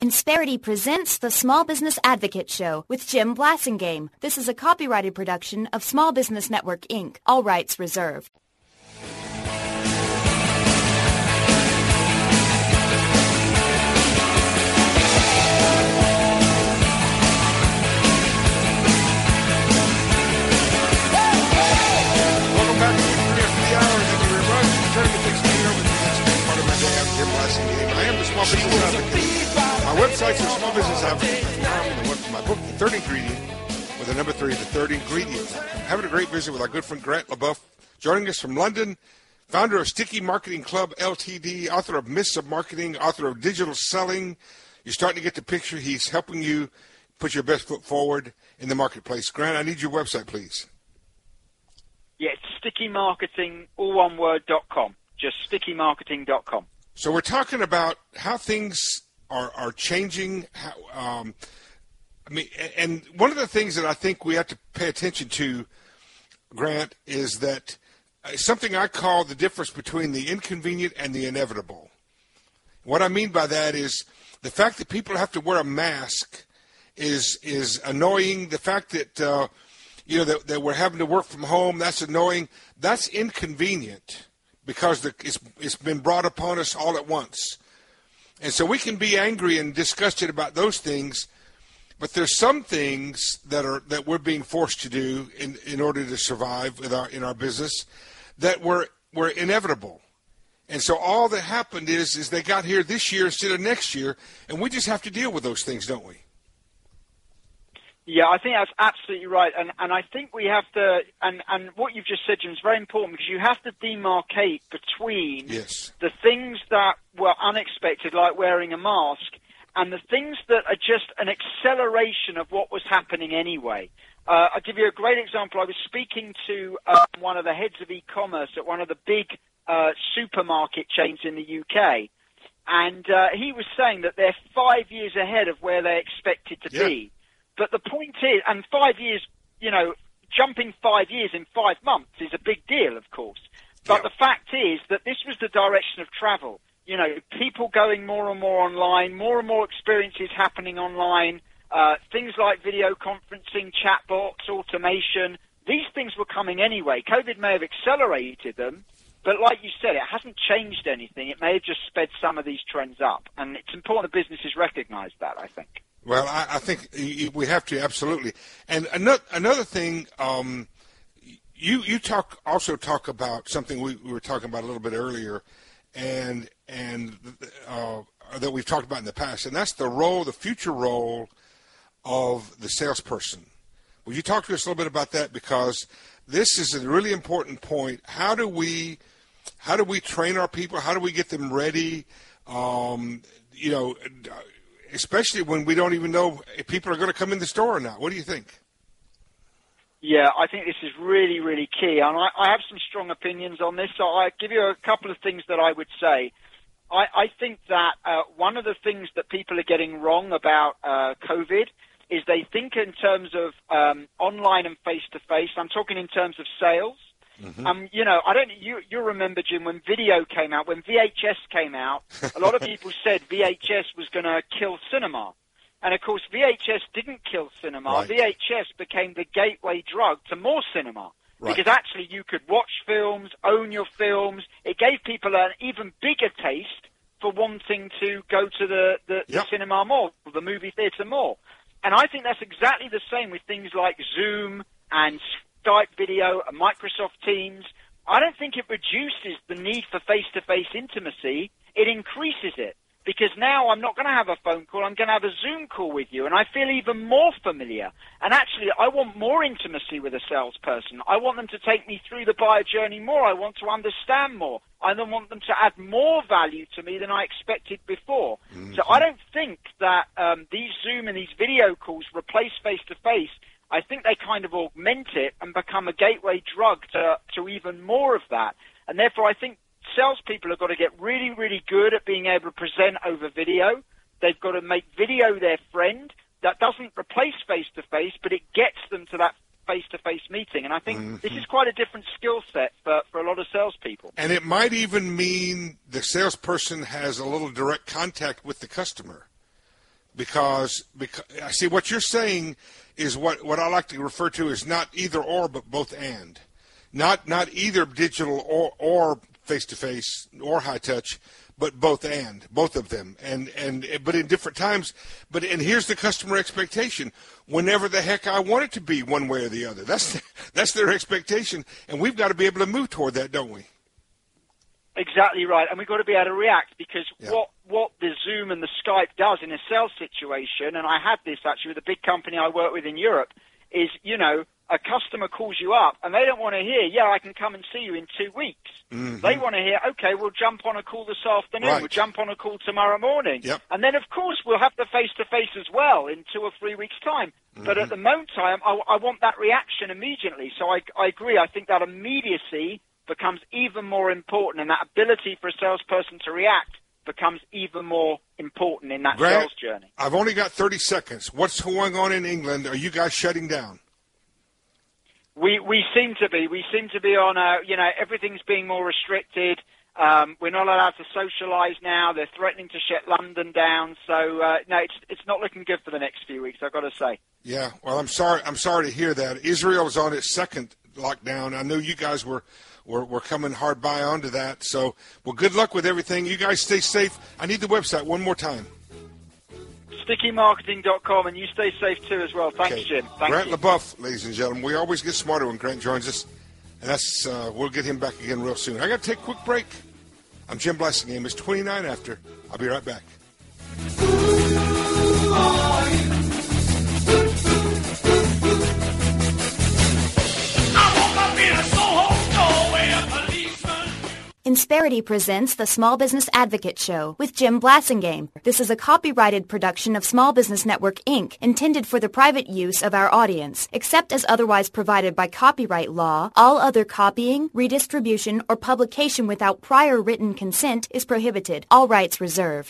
Insperity presents the Small Business Advocate Show with Jim Blasingame. This is a copyrighted production of Small Business Network, Inc. All rights reserved. Welcome back to the rest of the hour. Thank you very much. Turning the things here with the next part of my day. I'm Jim Blasingame. I am the Small Business Advocate. My website's smallbusinessadvocate.com. My book, The Third Ingredient, with the number 3, The Third Ingredient. I'm having a great visit with our good friend Grant LaBeouf, joining us from London, founder of Sticky Marketing Club Ltd., author of Myths of Marketing, author of Digital Selling. You're starting to get the picture. He's helping you put your best foot forward in the marketplace. Grant, I need your website, please. Yeah, it's stickymarketing, all one word.com. Just stickymarketing.com. So we're talking about how things are changing. And one of the things that I think we have to pay attention to, Grant, is that something I call the difference between the inconvenient and the inevitable. What I mean by that is the fact that people have to wear a mask is annoying. The fact that that we're having to work from home, that's annoying. That's inconvenient because it's been brought upon us all at once. And so we can be angry and disgusted about those things, but there's some things that we're being forced to do in order to survive in our business that were inevitable. And so all that happened is they got here this year instead of next year, and we just have to deal with those things, don't we? Yeah, I think that's absolutely right. And I think we have to, and what you've just said, Jim, is very important because you have to demarcate between the things that were unexpected, like wearing a mask, and the things that are just an acceleration of what was happening anyway. I'll give you a great example. I was speaking to one of the heads of e-commerce at one of the big supermarket chains in the UK, and he was saying that they're 5 years ahead of where they expected to be. But the point is, and 5 years, jumping 5 years in 5 months is a big deal, of course. But the fact is that this was the direction of travel. People going more and more online, more and more experiences happening online, things like video conferencing, chatbots, automation. These things were coming anyway. COVID may have accelerated them, but like you said, it hasn't changed anything. It may have just sped some of these trends up. And it's important that businesses recognize that, I think. Well, I think we have to, absolutely. And another thing, you also talk about something we were talking about a little bit earlier, and that we've talked about in the past, and that's the future role of the salesperson. Will you talk to us a little bit about that? Because this is a really important point. How do we train our people? How do we get them ready? Especially when we don't even know if people are going to come in the store or not. What do you think? Yeah, I think this is really, really key. And I have some strong opinions on this, so I'll give you a couple of things that I would say. I think that one of the things that people are getting wrong about COVID is they think in terms of online and face-to-face. I'm talking in terms of sales. Mm-hmm. You remember, Jim, when video came out, when VHS came out, a lot of people said VHS was going to kill cinema. And, of course, VHS didn't kill cinema. Right. VHS became the gateway drug to more cinema. Right. Because actually you could watch films, own your films. It gave people an even bigger taste for wanting to go to the cinema more, the movie theater more. And I think that's exactly the same with things like Zoom and Skype video and Microsoft Teams. I don't think it reduces the need for face-to-face intimacy. It increases it because now I'm not going to have a phone call. I'm going to have a Zoom call with you, and I feel even more familiar. And actually, I want more intimacy with a salesperson. I want them to take me through the buyer journey more. I want to understand more. I then want them to add more value to me than I expected before. Mm-hmm. So I don't think that these Zoom and these video calls replace face-to-face. I think they kind of augment it and become a gateway drug to even more of that. And therefore, I think salespeople have got to get really, really good at being able to present over video. They've got to make video their friend. That doesn't replace face-to-face, but it gets them to that face-to-face meeting. And I think this is quite a different skill set for a lot of salespeople. And it might even mean the salesperson has a little direct contact with the customer. because I see what you're saying is what I like to refer to as not either or, but both and. Not either digital or face-to-face or high-touch, but both of them, but in different times. And here's the customer expectation: whenever the heck I want it to be, one way or the other. That's their expectation, and we've got to be able to move toward that, don't we? Exactly right, and we've got to be able to react, because what the Zoom and the Skype does in a sales situation, and I had this actually with a big company I work with in Europe, is, a customer calls you up and they don't want to hear, I can come and see you in 2 weeks. Mm-hmm. They want to hear, okay, we'll jump on a call this afternoon, We'll jump on a call tomorrow morning. Yep. And then, of course, we'll have the face-to-face as well in 2 or 3 weeks' time. Mm-hmm. But at the moment, I want that reaction immediately. So I agree. I think that immediacy becomes even more important, and that ability for a salesperson to react becomes even more important in that Grant, sales journey. I've only got 30 seconds. What's going on in England? Are you guys shutting down? We seem to be. We seem to be on everything's being more restricted. We're not allowed to socialise now. They're threatening to shut London down. So, no, it's not looking good for the next few weeks, I've got to say. Yeah, well, I'm sorry to hear that. Israel is on its second lockdown. I know you guys were coming hard by onto that. So, well, good luck with everything. You guys stay safe. I need the website one more time. StickyMarketing.com, and you stay safe too as well. Thanks, Jim. Grant LeBoeuf, ladies and gentlemen. We always get smarter when Grant joins us, and that's we'll get him back again real soon. I got to take a quick break. I'm Jim Blasingame. It's 29 after. I'll be right back. Insperity presents the Small Business Advocate Show with Jim Blasingame. This is a copyrighted production of Small Business Network, Inc., intended for the private use of our audience. Except as otherwise provided by copyright law, all other copying, redistribution, or publication without prior written consent is prohibited. All rights reserved.